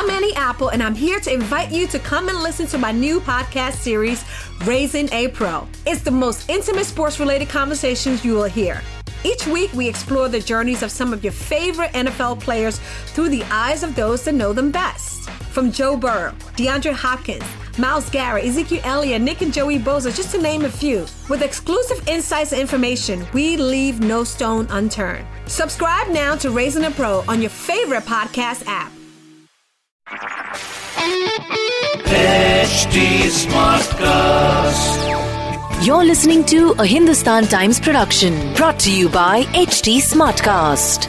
I'm Annie Apple, and I'm here to invite you to come and listen to my new podcast series, Raising a Pro. It's the most intimate sports-related conversations you will hear. Each week, we explore the journeys of some of your favorite NFL players through the eyes of those that know them best. From Joe Burrow, DeAndre Hopkins, Myles Garrett, Ezekiel Elliott, Nick and Joey Bosa, just to name a few. With exclusive insights and information, we leave no stone unturned. Subscribe now to Raising a Pro on your favorite podcast app. HT Smartcast. You're listening to a Hindustan Times production brought to you by HT Smartcast.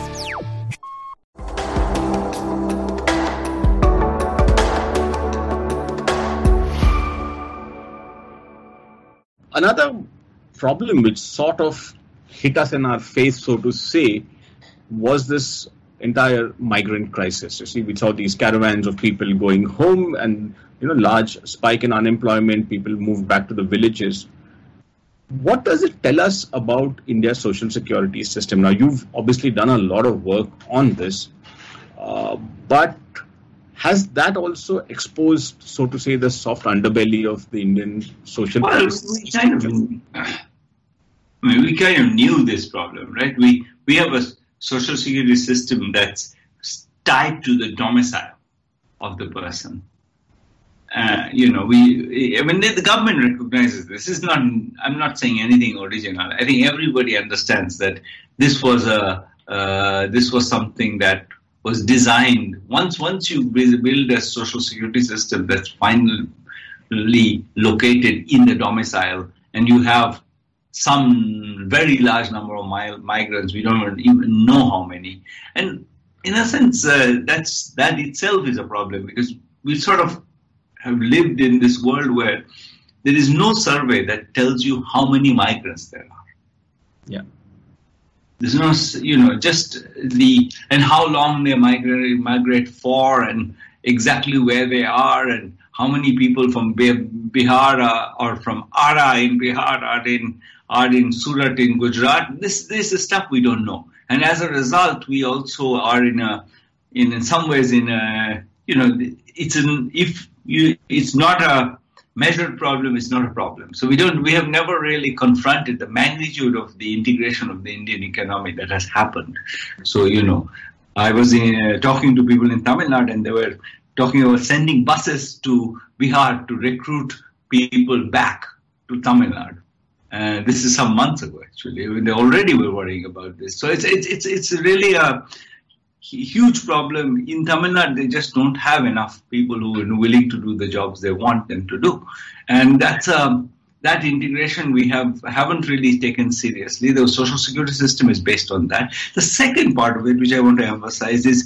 Another problem which sort of hit us in our face, so to say, was this entire migrant crisis. You see, we saw these caravans of people going home and, large spike in unemployment, people moved back to the villages. What does it tell us about India's social security system? Now, you've obviously done a lot of work on this, but has that also exposed, so to say, the soft underbelly of the Indian social system? We kind of knew this problem, right? We have a social security system that's tied to the domicile of the person. The government recognizes this. I'm not saying anything original. I think everybody understands that this was something that was designed. Once you build a social security system that's finally located in the domicile, and you have some very large number of migrants, we don't even know how many. And in a sense, that itself is a problem, because we sort of have lived in this world where there is no survey that tells you how many migrants there are. Yeah. There's no, and how long they migrate for, and exactly where they are, and how many people from Bihar or from Ara in Bihar are in Surat in Gujarat. This is stuff we don't know, and as a result, we also are in some ways it's not a measured problem, it's not a problem. So we have never really confronted the magnitude of the integration of the Indian economy that has happened. So, I was talking to people in Tamil Nadu, and they were talking about sending buses to Bihar to recruit people back to Tamil Nadu. This is some months ago, actually. They already were worrying about this. So it's really a huge problem. In Tamil Nadu, they just don't have enough people who are willing to do the jobs they want them to do. And that's that integration we haven't really taken seriously. The social security system is based on that. The second part of it, which I want to emphasize, is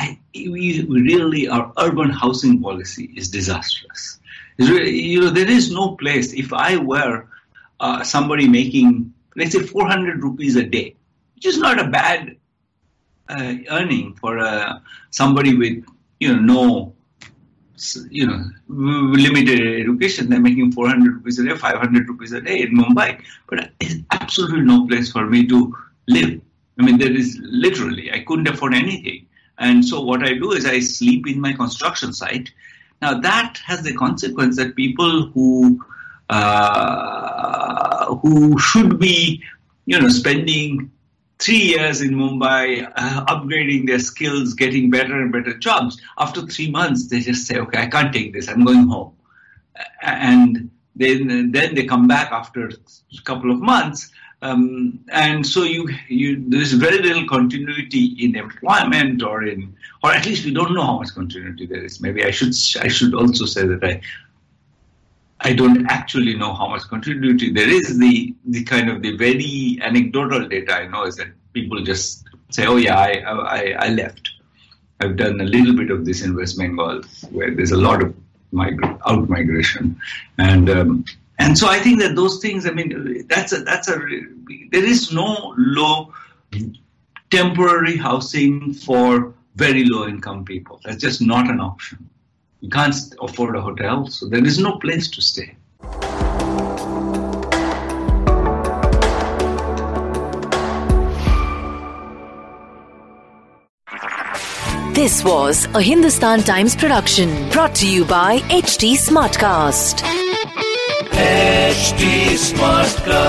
our urban housing policy is disastrous. There is no place. If I were somebody making, let's say, 400 rupees a day, which is not a bad earning for somebody with limited education. They're making 400 rupees a day, 500 rupees a day in Mumbai, but it's absolutely no place for me to live. I mean, there is literally, I couldn't afford anything, and so what I do is I sleep in my construction site. Now that has the consequence that people who should be spending 3 years in Mumbai, upgrading their skills, getting better and better jobs. After 3 months, they just say, okay, I can't take this, I'm going home. And then they come back after a couple of months. And so there's very little continuity in employment, or at least we don't know how much continuity there is. Maybe I should also say that I don't actually know how much continuity there is. The kind of the very anecdotal data I know is that people just say, oh yeah, I left. I've done a little bit of this in West Bengal, where there's a lot of out-migration. And so I think that those things, I mean, there is no low temporary housing for very low income people. That's just not an option. You can't afford a hotel, so there is no place to stay. This was a Hindustan Times production brought to you by HT Smartcast. HT Smartcast.